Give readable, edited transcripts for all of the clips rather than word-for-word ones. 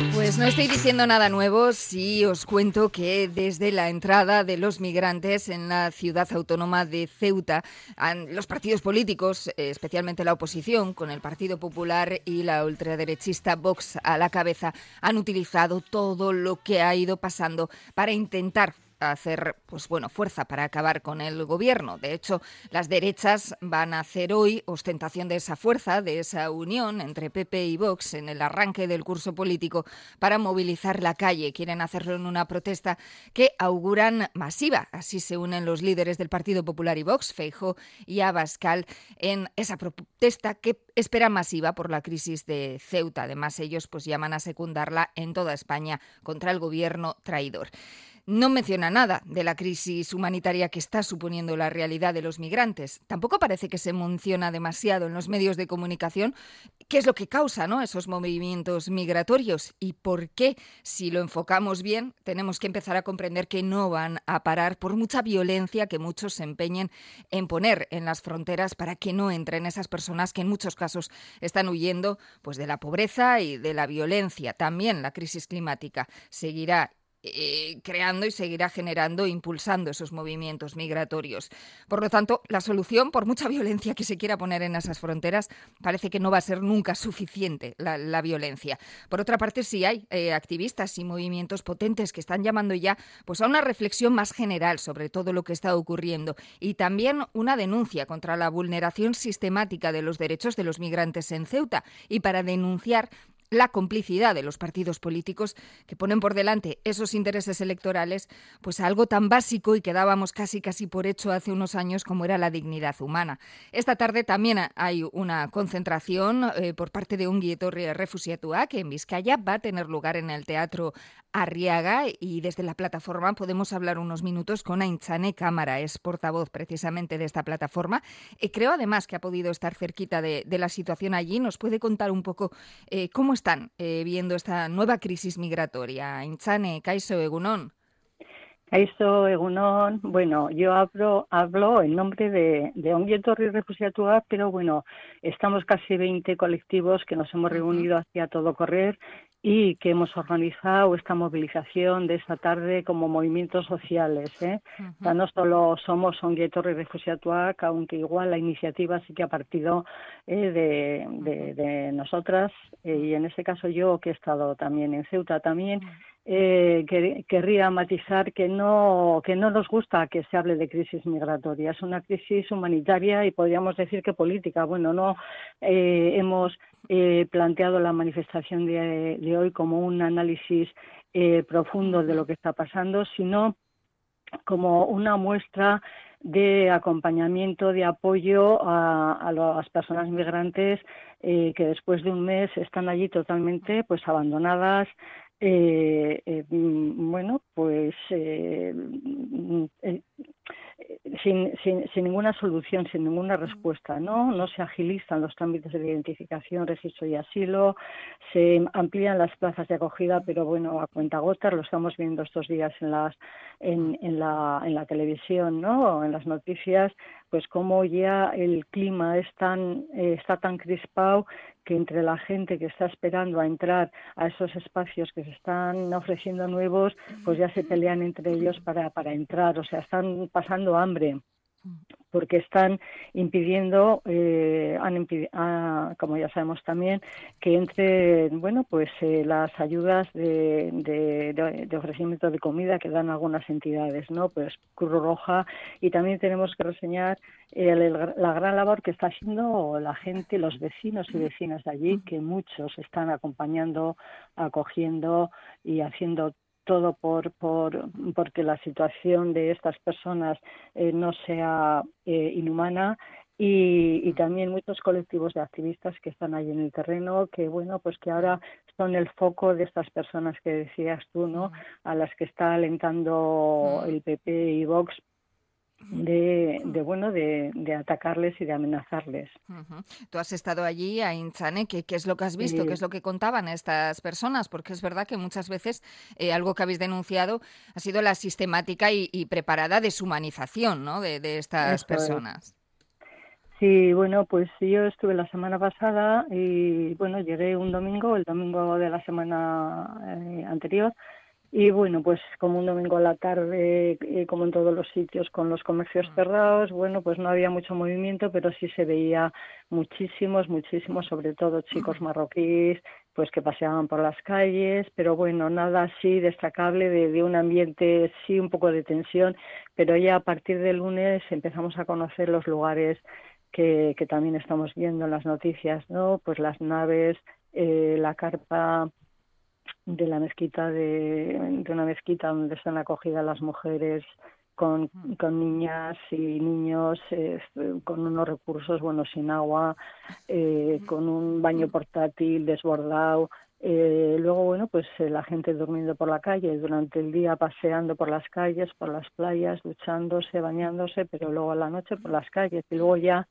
Pues no estoy diciendo nada nuevo si os cuento que desde la entrada de los migrantes en la ciudad autónoma de Ceuta, los partidos políticos, especialmente la oposición, con el Partido Popular y la ultraderechista Vox a la cabeza, han utilizado todo lo que ha ido pasando para intentar hacer fuerza para acabar con el gobierno. De hecho, las derechas van a hacer hoy ostentación de esa fuerza, de esa unión entre PP y Vox en el arranque del curso político para movilizar la calle. Quieren hacerlo en una protesta que auguran masiva. Así se unen los líderes del Partido Popular y Vox, Feijóo y Abascal, en esa protesta que esperan masiva por la crisis de Ceuta. Además, ellos llaman a secundarla en toda España contra el gobierno traidor. No menciona nada de la crisis humanitaria que está suponiendo la realidad de los migrantes. Tampoco parece que se menciona demasiado en los medios de comunicación qué es lo que causa, ¿no?, esos movimientos migratorios y por qué, si lo enfocamos bien, tenemos que empezar a comprender que no van a parar por mucha violencia que muchos se empeñen en poner en las fronteras para que no entren esas personas que en muchos casos están huyendo de la pobreza y de la violencia. También la crisis climática seguirá creando y seguirá generando, impulsando esos movimientos migratorios. Por lo tanto, la solución, por mucha violencia que se quiera poner en esas fronteras, parece que no va a ser nunca suficiente la violencia. Por otra parte, sí hay activistas y movimientos potentes que están llamando ya a una reflexión más general sobre todo lo que está ocurriendo y también una denuncia contra la vulneración sistemática de los derechos de los migrantes en Ceuta y para denunciar la complicidad de los partidos políticos que ponen por delante esos intereses electorales, algo tan básico y que dábamos casi por hecho hace unos años como era la dignidad humana. Esta tarde también hay una concentración por parte de Ongi Etorri Refuxiatuak, que en Vizcaya va a tener lugar en el Teatro Arriaga y desde la plataforma podemos hablar unos minutos con Aintzane Cámara, es portavoz precisamente de esta plataforma. Creo además que ha podido estar cerquita de la situación allí. Nos puede contar un poco cómo están viendo esta nueva crisis migratoria. Aintzane, kaixo, egunon. Kaixo, egunon. Bueno, yo hablo en nombre de Ongi Etorri Refuxiatuak, pero estamos casi 20 colectivos que nos hemos reunido hacia todo correr y que hemos organizado esta movilización de esta tarde como movimientos sociales. O sea, no solo somos Ongi Etorri Refuxiatuak, aunque igual la iniciativa sí que ha partido de nosotras, y en ese caso yo, que he estado también en Ceuta también, querría matizar que no nos gusta que se hable de crisis migratoria. Es una crisis humanitaria y podríamos decir que política. No hemos planteado la manifestación de hoy como un análisis profundo de lo que está pasando, sino como una muestra de acompañamiento, de apoyo a las personas migrantes que después de un mes están allí totalmente abandonadas, sin ninguna solución, sin ninguna respuesta, no se agilizan los trámites de identificación, registro y asilo, se amplían las plazas de acogida, pero a cuentagotas. Lo estamos viendo estos días en la televisión, ¿no?, en las noticias, cómo ya el clima está tan crispado que entre la gente que está esperando a entrar a esos espacios que se están ofreciendo nuevos, ya se pelean entre ellos para entrar. O sea, están pasando hambre porque están impidiendo, como ya sabemos también, que entre las ayudas de ofrecimiento de comida que dan algunas entidades, ¿no? Cruz Roja, y también tenemos que reseñar la gran labor que está haciendo la gente, los vecinos y vecinas de allí, que muchos están acompañando, acogiendo y haciendo todo porque la situación de estas personas no sea inhumana, y también muchos colectivos de activistas que están ahí en el terreno, que que ahora son el foco de estas personas que decías tú, ¿no?, a las que está alentando el PP y Vox de atacarles y de amenazarles. Tú has estado allí, Aintzane, ¿qué es lo que has visto? ¿Qué es lo que contaban estas personas? Porque es verdad que muchas veces algo que habéis denunciado ha sido la sistemática y preparada deshumanización, ¿no?, de estas personas. Sí, bueno, pues yo estuve la semana pasada y bueno, llegué un domingo, el domingo de la semana anterior. Y bueno, pues como un domingo a la tarde, como en todos los sitios con los comercios cerrados, bueno, pues no había mucho movimiento, pero sí se veía muchísimos, sobre todo chicos marroquíes, pues que paseaban por las calles, pero bueno, nada así destacable de un ambiente, sí un poco de tensión, pero ya a partir del lunes empezamos a conocer los lugares que también estamos viendo en las noticias, ¿no? Pues las naves, la carpa de la mezquita de una mezquita donde están acogidas las mujeres con niñas y niños con unos recursos, bueno, sin agua, con un baño portátil desbordado. Luego, bueno, pues la gente durmiendo por la calle, durante el día paseando por las calles, por las playas, duchándose, bañándose, pero luego a la noche por las calles. Y luego ya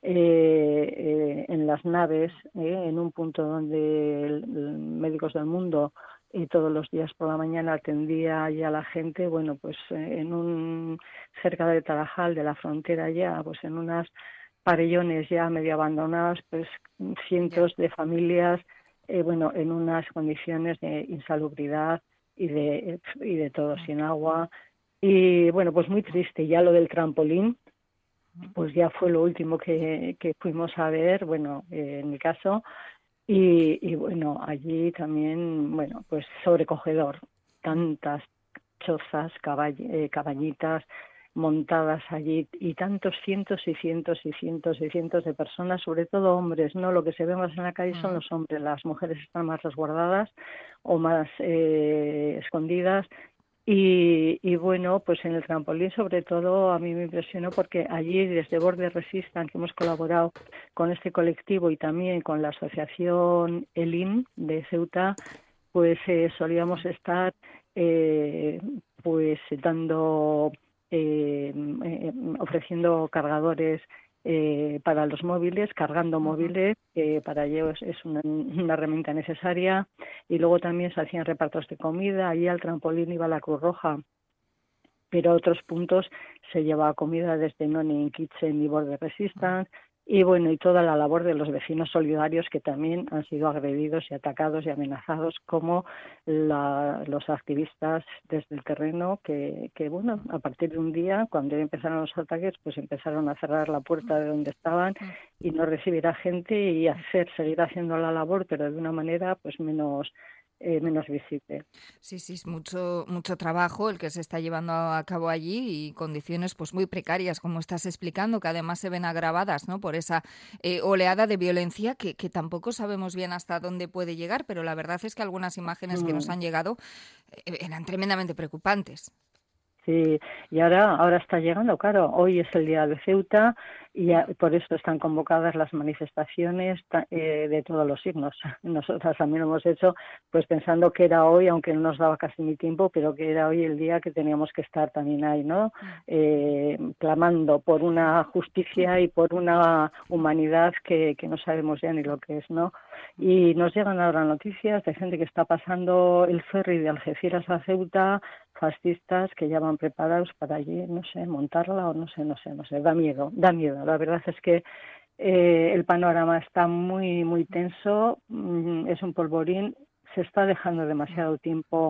en las naves, en un punto donde Médicos del Mundo todos los días por la mañana atendía ya a la gente, bueno, pues cerca de Tarajal, de la frontera ya, pues en unas pabellones ya medio abandonadas, pues cientos de familias, bueno, en unas condiciones de insalubridad y de todo, sin agua. Y bueno, pues muy triste. Ya lo del trampolín, pues ya fue lo último que fuimos a ver, bueno, en mi caso, y bueno, allí también, bueno, pues sobrecogedor, tantas chozas, cabañitas montadas allí y tantos cientos de personas, sobre todo hombres, ¿no? Lo que se ve más en la calle son los hombres, las mujeres están más resguardadas o más escondidas. Y bueno, pues en el trampolín sobre todo a mí me impresionó porque allí desde Border Resistance, que hemos colaborado con este colectivo y también con la asociación ELIM de Ceuta, pues solíamos estar pues dando, ofreciendo cargadores para los móviles, cargando móviles, que para ellos es una herramienta necesaria, y luego también se hacían repartos de comida. Allí al trampolín iba la Cruz Roja, pero a otros puntos se llevaba comida desde Noni Kitchen y Border Resistance, y bueno, y toda la labor de los vecinos solidarios que también han sido agredidos y atacados y amenazados, como los activistas desde el terreno que bueno, a partir de un día, cuando empezaron los ataques, pues empezaron a cerrar la puerta de donde estaban y no recibir a gente y seguir haciendo la labor, pero de una manera pues menos visible. Sí, es mucho trabajo el que se está llevando a cabo allí y condiciones pues muy precarias, como estás explicando, que además se ven agravadas, ¿no? Por esa oleada de violencia que tampoco sabemos bien hasta dónde puede llegar, pero la verdad es que algunas imágenes que nos han llegado eran tremendamente preocupantes. Sí, y ahora está llegando, claro, hoy es el día de Ceuta y por eso están convocadas las manifestaciones de todos los signos. Nosotras también lo hemos hecho pues pensando que era hoy, aunque no nos daba casi ni tiempo, pero que era hoy el día que teníamos que estar también ahí, ¿no? Clamando por una justicia y por una humanidad que no sabemos ya ni lo que es, ¿no? Y nos llegan ahora noticias de gente que está pasando el ferry de Algeciras a Ceuta, fascistas que ya van preparados para allí, no sé, montarla o no sé, da miedo. La verdad es que el panorama está muy tenso, es un polvorín, se está dejando demasiado tiempo,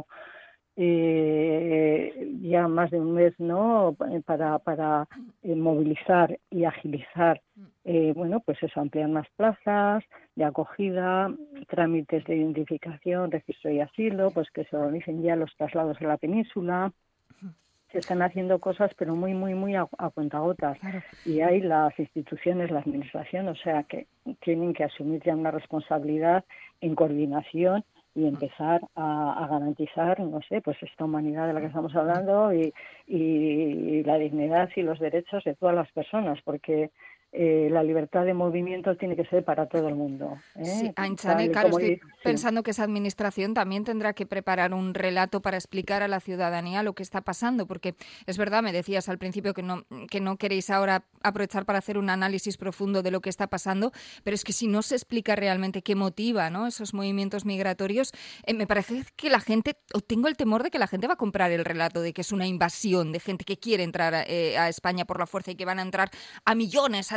ya más de un mes, ¿no?, para movilizar y agilizar, bueno, pues eso, ampliar más plazas de acogida, trámites de identificación, registro y asilo, pues que se organicen ya los traslados a la península. Se están haciendo cosas, pero muy a cuentagotas. Claro. Y hay las instituciones, la administración, o sea, que tienen que asumir ya una responsabilidad en coordinación y empezar a garantizar, no sé, pues esta humanidad de la que estamos hablando y la dignidad y los derechos de todas las personas, porque la libertad de movimiento tiene que ser para todo el mundo. Sí, Aintzane, claro, estoy pensando que esa administración también tendrá que preparar un relato para explicar a la ciudadanía lo que está pasando, porque es verdad, me decías al principio que no queréis ahora aprovechar para hacer un análisis profundo de lo que está pasando, pero es que si no se explica realmente qué motiva, ¿no?, esos movimientos migratorios, me parece que la gente, o tengo el temor de que la gente va a comprar el relato de que es una invasión de gente que quiere entrar a España por la fuerza y que van a entrar a millones a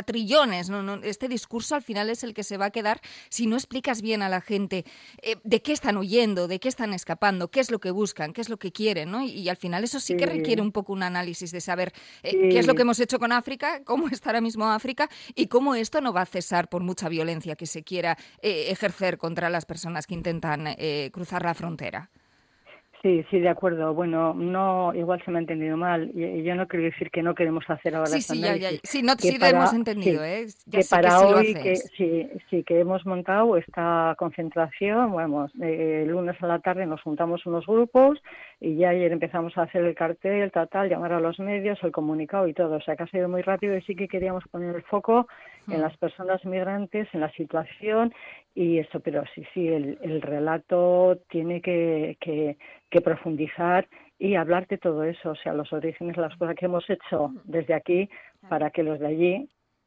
a trillones. No, este discurso al final es el que se va a quedar si no explicas bien a la gente de qué están huyendo, de qué están escapando, qué es lo que buscan, qué es lo que quieren, ¿no? Y al final eso sí que requiere un poco un análisis de saber qué es lo que hemos hecho con África, cómo está ahora mismo África y cómo esto no va a cesar por mucha violencia que se quiera ejercer contra las personas que intentan cruzar la frontera. Sí, de acuerdo. Bueno, no, igual se me ha entendido mal. Yo no quiero decir que no queremos hacer ahora este análisis. Sí, te hemos entendido, Ya que sé que para sí lo hoy, haces. que hemos montado esta concentración, vamos, el lunes a la tarde nos juntamos unos grupos y ya ayer empezamos a hacer el cartel, llamar a los medios, el comunicado y todo. O sea, que ha sido muy rápido y sí que queríamos poner el foco en las personas migrantes, en la situación y eso, pero sí, el relato tiene que profundizar y hablar de todo eso, o sea, los orígenes, las cosas que hemos hecho desde aquí para que los de allí,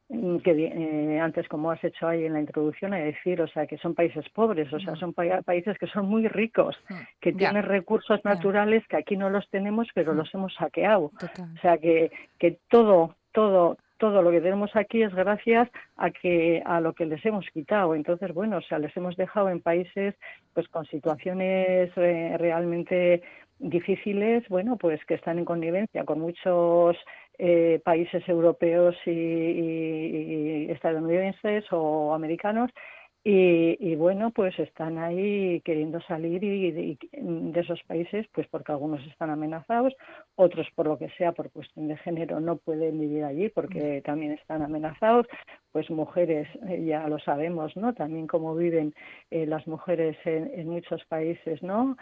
que antes como has hecho ahí en la introducción, es decir, o sea, que son países pobres, o sea, son países que son muy ricos, que tienen recursos naturales que aquí no los tenemos, pero los hemos saqueado. Total. O sea, que todo lo que tenemos aquí es gracias a lo que les hemos quitado. Entonces, bueno, o sea, les hemos dejado en países pues con situaciones realmente difíciles, bueno, pues que están en connivencia con muchos países europeos y estadounidenses o americanos. Y bueno, pues están ahí queriendo salir de esos países, pues porque algunos están amenazados, otros por lo que sea, por cuestión de género, no pueden vivir allí porque también están amenazados. Pues mujeres, ya lo sabemos, ¿no? También cómo viven las mujeres en muchos países, ¿no?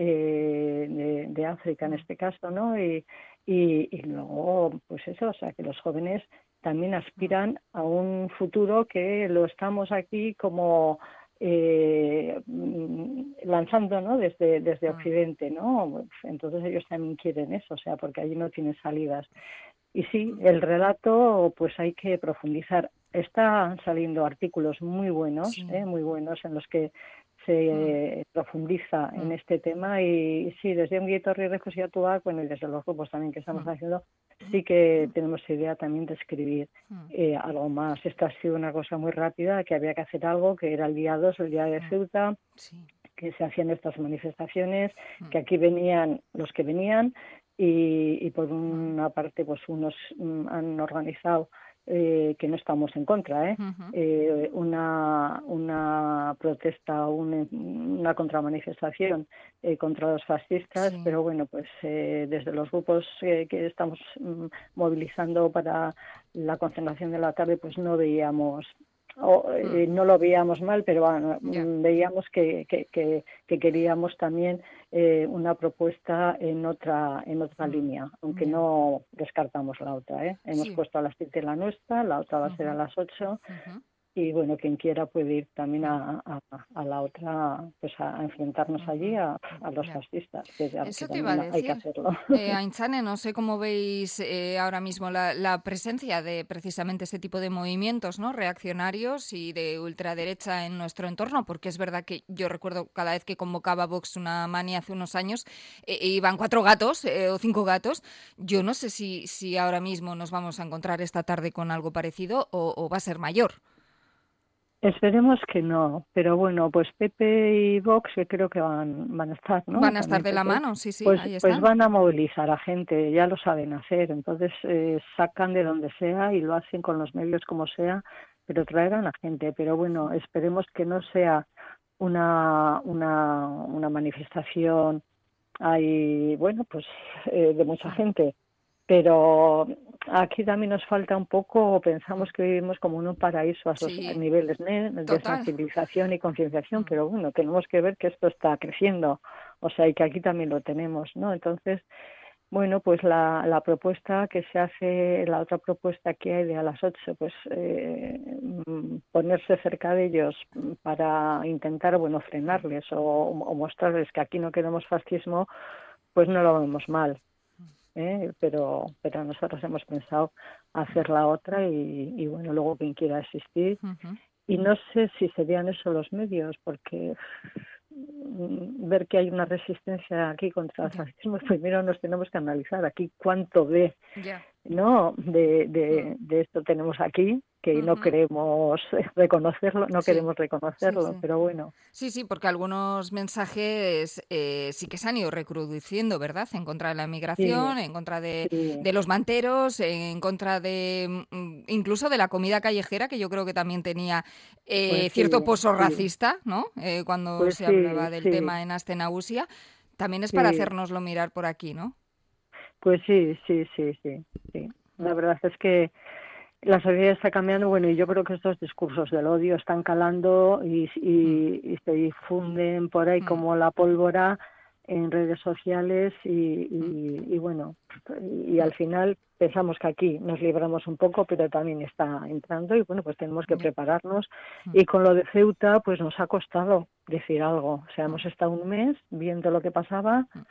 De África en este caso, ¿no? Y luego, pues eso, o sea, que los jóvenes también aspiran a un futuro que lo estamos aquí como lanzando, ¿no? Desde Occidente, ¿no? Entonces ellos también quieren eso, o sea, porque allí no tienen salidas. Y sí, el relato, pues hay que profundizar. Están saliendo artículos muy buenos en los que se profundiza en este tema y sí, desde Ongi Etorri Refuxiatuak, bueno, y desde los grupos también que estamos haciendo, sí que tenemos idea también de escribir algo más. Esta ha sido una cosa muy rápida, que había que hacer algo, que era el día 2, el día de Ceuta, que se hacían estas manifestaciones, que aquí venían los que venían y por una parte pues unos han organizado que no estamos en contra, una protesta, una contramanifestación contra los fascistas, pero bueno, pues desde los grupos que estamos movilizando para la concentración de la tarde, pues no veíamos no lo veíamos mal, pero bueno, veíamos que queríamos también una propuesta en otra línea, aunque no descartamos la otra. Hemos puesto a las 7 la nuestra, la otra va a ser a las 8. Y bueno, quien quiera puede ir también a la otra, pues a enfrentarnos allí a los fascistas, que Eso te también iba a decir. hay que hacerlo. Aintzane, no sé cómo veis ahora mismo la presencia de precisamente este tipo de movimientos, ¿no? Reaccionarios y de ultraderecha en nuestro entorno, porque es verdad que yo recuerdo cada vez que convocaba Vox una mani hace unos años, iban 4 gatos o 5 gatos. Yo no sé si ahora mismo nos vamos a encontrar esta tarde con algo parecido o va a ser mayor. Esperemos que no, pero bueno, pues Pepe y Vox que creo que van a estar, ¿no? Van a estar de la mano, sí, pues, ahí están. Pues van a movilizar a gente, ya lo saben hacer, entonces sacan de donde sea y lo hacen con los medios como sea, pero traerán a gente. Pero bueno, esperemos que no sea una manifestación ahí, bueno, pues de mucha gente. Pero aquí también nos falta un poco, pensamos que vivimos como en un paraíso a esos niveles de sensibilización y concienciación, pero bueno, tenemos que ver que esto está creciendo, o sea, y que aquí también lo tenemos, ¿no? Entonces, bueno, pues la propuesta que se hace, la otra propuesta que hay de a las 8, pues ponerse cerca de ellos para intentar, bueno, frenarles o mostrarles que aquí no queremos fascismo, pues no lo vemos mal. Pero nosotros hemos pensado hacer la otra y bueno, luego quien quiera asistir. Y no sé si serían eso los medios, porque ver que hay una resistencia aquí contra el fascismo, primero nos tenemos que analizar aquí cuánto de esto tenemos aquí, que no queremos reconocerlo, Sí. pero bueno. Sí, porque algunos mensajes sí que se han ido recrudeciendo, ¿verdad? En contra de la Sí, migración, en contra sí, de los manteros, en contra de incluso de la comida callejera, que yo creo que también tenía pues sí, cierto pozo sí, racista, ¿no? Cuando pues se sí, hablaba del sí, tema en Astenausia. También es para sí, hacérnoslo mirar por aquí, ¿no? pues sí, sí, sí, sí, sí. La verdad es que la sociedad está cambiando, bueno, y yo creo que estos discursos del odio están calando Mm, y se difunden por ahí mm, como la pólvora en redes sociales mm, y bueno, y mm. al final pensamos que aquí nos libramos un poco, pero también está entrando y bueno, pues tenemos que Ya. prepararnos. Mm, Y con lo de Ceuta, pues nos ha costado decir algo. O sea, mm, hemos estado un mes viendo lo que pasaba mm.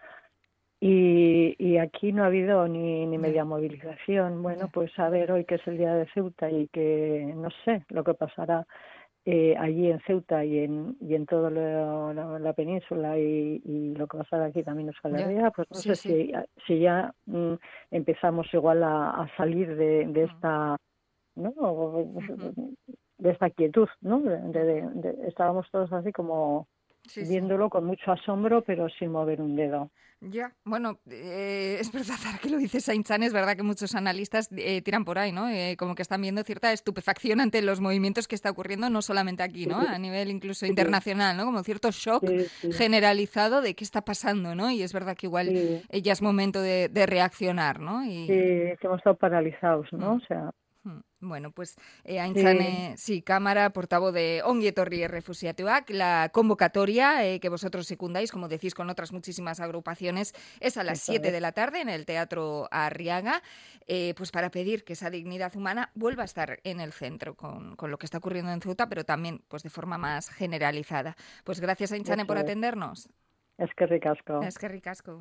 y aquí no ha habido ni Ya, media movilización. Bueno, ya. pues a ver hoy que es el día de Ceuta y que no sé lo que pasará allí en Ceuta y en toda la península y lo que pasará aquí también en Euskal Ya, Herria, pues no sí, sé sí. si ya empezamos igual a salir de Mm, esta, ¿no? ujú, De esta quietud, ¿no? ujú. Estábamos todos así como Sí. viéndolo con mucho asombro, pero sin mover un dedo. Ya, bueno, es verdad, ahora que lo dice Saint-Chan, es verdad que muchos analistas tiran por ahí, ¿no? Como que están viendo cierta estupefacción ante los movimientos que está ocurriendo, no solamente aquí, Sí, ¿no? A nivel incluso sí, internacional, ¿no? Como cierto shock sí, sí, generalizado de qué está pasando, ¿no? Y es verdad que igual sí, ya es momento de reaccionar, ¿no? sí, que hemos estado paralizados, ¿no? Mm. O sea, Bueno, pues sí, Aintzane, sí, Cámara, portavoz de Ongi Etorri Errefuxiatuak, la convocatoria que vosotros secundáis, como decís, con otras muchísimas agrupaciones, es a las eso 7 es, de la tarde en el Teatro Arriaga, pues para pedir que esa dignidad humana vuelva a estar en el centro con lo que está ocurriendo en Ceuta, pero también pues de forma más generalizada. Pues gracias, Aintzane, por eso es. atendernos. Es que ricasco. Es que ricasco.